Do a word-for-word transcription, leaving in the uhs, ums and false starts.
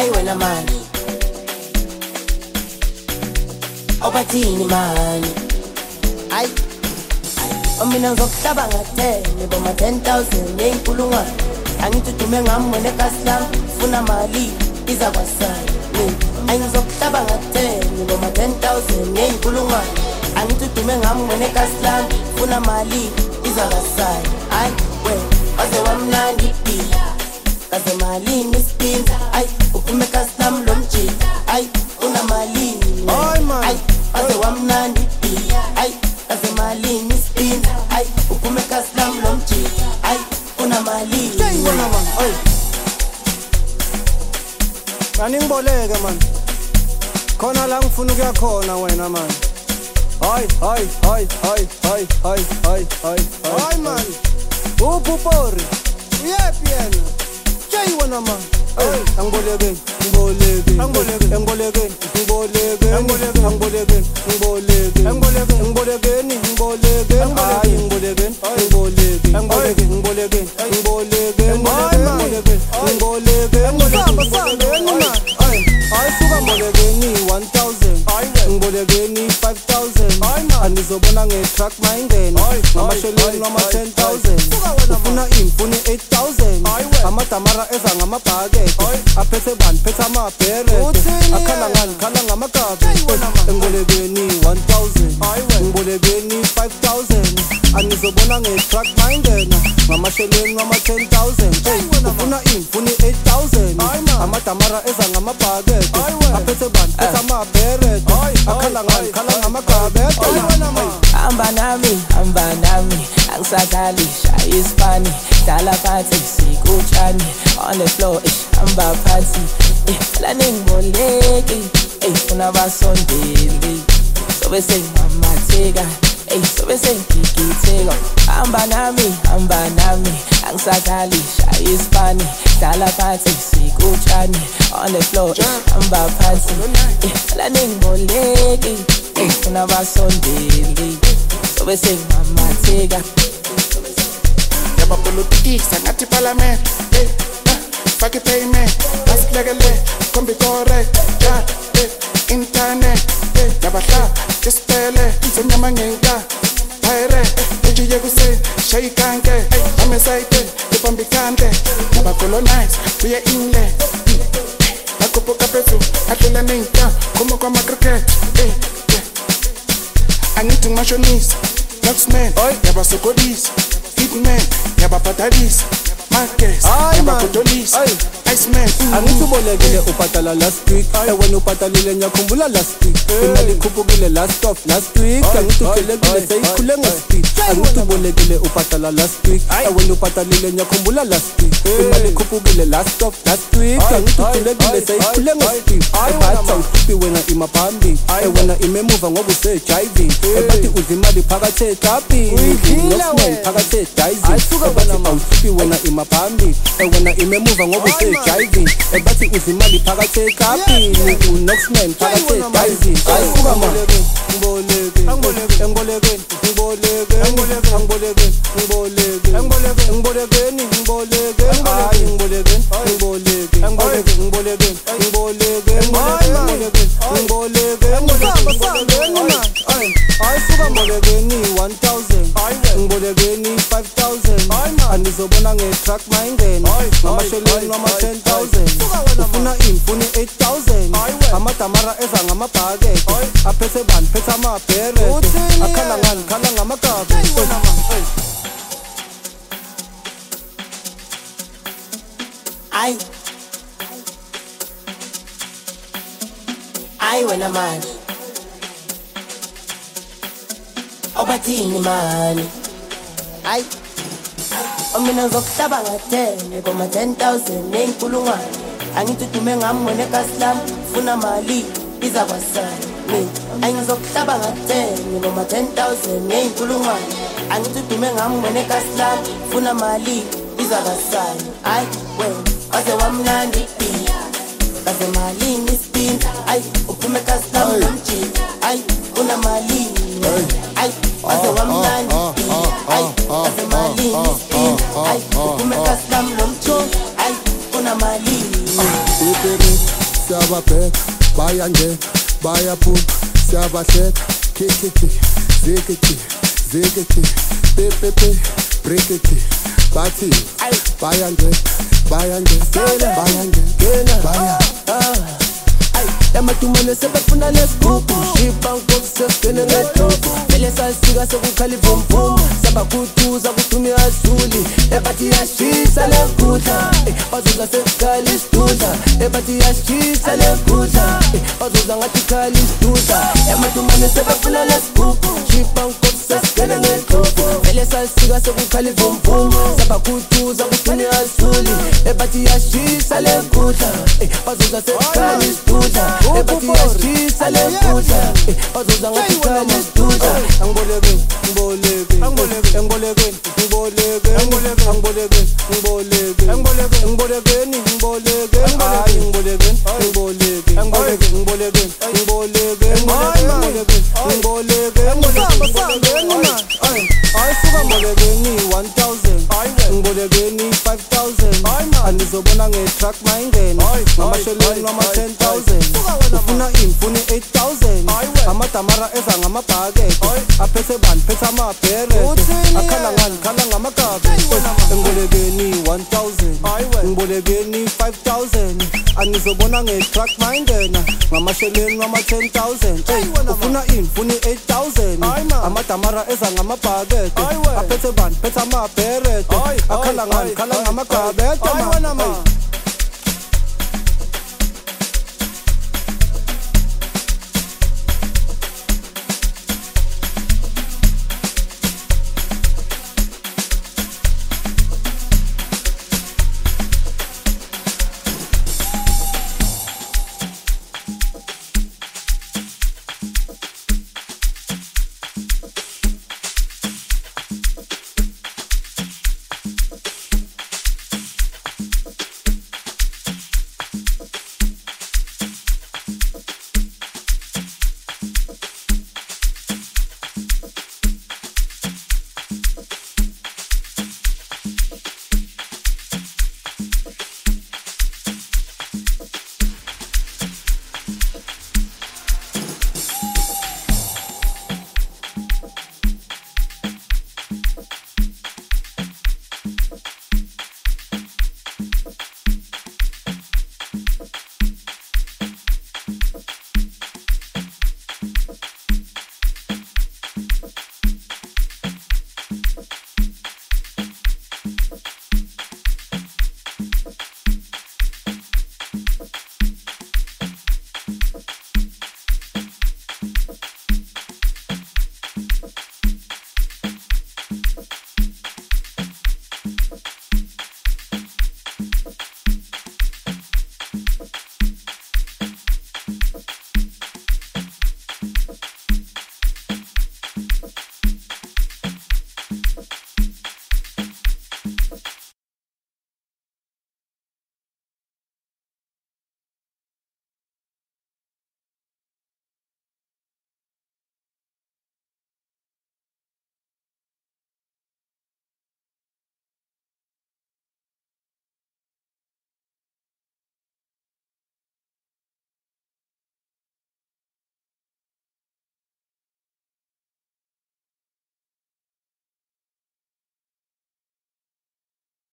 Ay wena man Obathini man Ay Omina ngizokuhlaba ngathene boma ten thousand ngenkulungwane Angithi dume ngami nekaslam funa mali iza kwasana Ay ngizokuhlaba ngathene boma ten thousand ngenkulungwane Angithi dume ngami nekaslam funa mali iza kwasana Ay we aze wamnandi kaze mali mispinza ay uphume kaslam lomjini ay una mali ay aze wamnandi ay kaze mali mispinza ay uphume kaslam lomjini ay una mali wena man ay Aningboleke man khona la ngifuna ukuya khona wena man Ay ay ay ay ay ay ay ay ay man Upupori uyephi yena Jay wena man ay angiboleke ngiboleke angiboleke angiboleke ngiboleke angiboleke angiboleke ngiboleke angiboleke ngibolekeni ngiboleke ay ngiboleke ngiboleke angiboleke ngiboleke ngiboleke ngiboleke ngiboleke ngisamba samba yena ay ay suka ngibolekeni one thousand ngibolekeni five thousand anizobona ngetruck mayingena ngamasheleni ngama ten thousand ufuna imfuni eight thousand amadamara eza ngamabhakede aphethe bani phethe amabhere akhala ngani khala ngamagabe ngibolekeni one thousand ngibolekeni five thousand anizobona ngetruck mayingena ngamasheleni ngama ten thousand ufuna imfuni eight thousand amadamara eza ngamabhakede aphethe bani phethe amabhere akhala ngani khala ngamagabe Hamba nami, hamba nami Angisadlali, shaya isipani Dala phansi, sikutshani On the floor, ish, hamba phansi Eh, la ningboleki Eh, funa basondeli Sobe sengamatheka Eh, sobe sengigitheka Hamba nami, hamba nami Angisadlali, shaya isipani Dala phansi, sikutshani On the floor, ish, hamba phansi Eh, la ningboleki Eh, funa basondeli Sobe sengamatheka Yaba politics angathi parliament hey fake payment asilekele kombi correct ja hey internet hey yabahla display senyama ngenka bayre ejiye kuse shayikanke amesayite ipambi kante yaba colonize kuye inle akopoka peso atlela nenka como kwa cricket hey angithi ngimashonisa Luxman, yaba sokodis, hitman, yaba patadis, markets, yaba kotolis, iceman. Angithi ubolekile upatala last week, wena upatalile ngiyakhumbula last week. Imali khuphukile last of last week, angithi ugelekile seyikhule ngespeed. Angithi ubolekile upatala last week, wena upatalile ngiyakhumbula last week. Imali khuphukile last of last week, angithi ugelekile seyikhule ngespeed. Ebatha ukhiphi wena imaphambi, wena imemuva ngoba use driving. Ebathi uzimali phakathi ecapini, nokusmell phakathi edizing. Ebathi awukhiphi wena imaphambi, wena imemuva ngoba use driving. Ebathi uzimali phakathi ecapini, nokusmell phakathi edizing. Ayisuka mboleke, ngiboleke, ngiboleke, ngiboleke, ngiboleke, ngiboleke, ngiboleke, ngibolekeni, ngiboleke, ay ngiboleke, ngiboleke, ngiboleke, ngiboleke, ngiboleke, ngiboleke, ngiboleke, ngisamba samba yena ay ayisuka ngibolekeni one thousand ngibolekeni five thousand anizobona ngetruck mayingena ngamasheleni ngama ten thousand ufuna imfuni eight thousand amadamara eza ngamabhakede aphethe bani phethe amabhere akhala ngani khala ngamagabe Ay Ay wena man Obathini man Ay Omina ngizokuhlaba ngathene boma ten thousand ngenkulungwane Angithi dume ngami nekaslam funa mali iza kwasana Ay ngizokuhlaba ngathene boma ten thousand ngenkulungwane Angithi dume ngami nekaslam funa mali iza kwasana Ay wena aze wamnandi kaze mali mispin ay uphume kaslam lomjini ay una mali ay aze wamnandi ay kaze mali mispin ay uphume kaslam lomjini ay una mali bayangena bayaphuma siyabahleka kikiki zikiki zikiki pepepe breakiki bathi bayangena bayangena bayangena baya Yamatumane sebefuna lesigugu Shipa nkoseskene ngetofu Vele salsika sekukhala ivumvum Sabakutuza kuthumi azuli Ebathi yashisa lenkudla Bazuza sekukhala isidudla Ebathi yashisa lenkudla Bazuza ngathi khala isidudla Yamatumane sebefuna lesigugu Shipa nkoseskene ngetofu Vele salsika sekukhala ivumvum Sabakutuza kuthumi azuli Ebathi yashisa lenkudla Bazuza sekukhala isidudla Ebathi yashisa lenkudla Bazuza ngathi khala isidudla Angiboleke, ngiboleke Angiboleke, ngiboleke Ngiboleke, ngiboleke Angiboleke, ngiboleke Ngiboleke, ngibolekeni Ngiboleke, hayi ngiboleke Ngiboleke, ngiboleke Ngiboleke, ngiboleke Ngiboleke, ngiboleke Ngisamba sangeni man Hayi suka ngibolekeni one thousand Ngibolekeni five thousand Andizobona nge-truck mayingena Ngamasheleni ngama ten thousand Ufuna ini, ufuna eight thousand Amadamara eza ngamabhakede Aphethe bani, phethe amabherede Akhala ngani, khala ngamagabe Ngibolekeni one thousand Ngibolekeni five thousand Andizobona nge-truck mayingena Ngamasheleni ngama ten thousand Ufuna ini, ufuna eight thousand Amadamara eza ngamabhakede Aphethe bani, phethe amabherede Akhala ngani, khala ngamagabe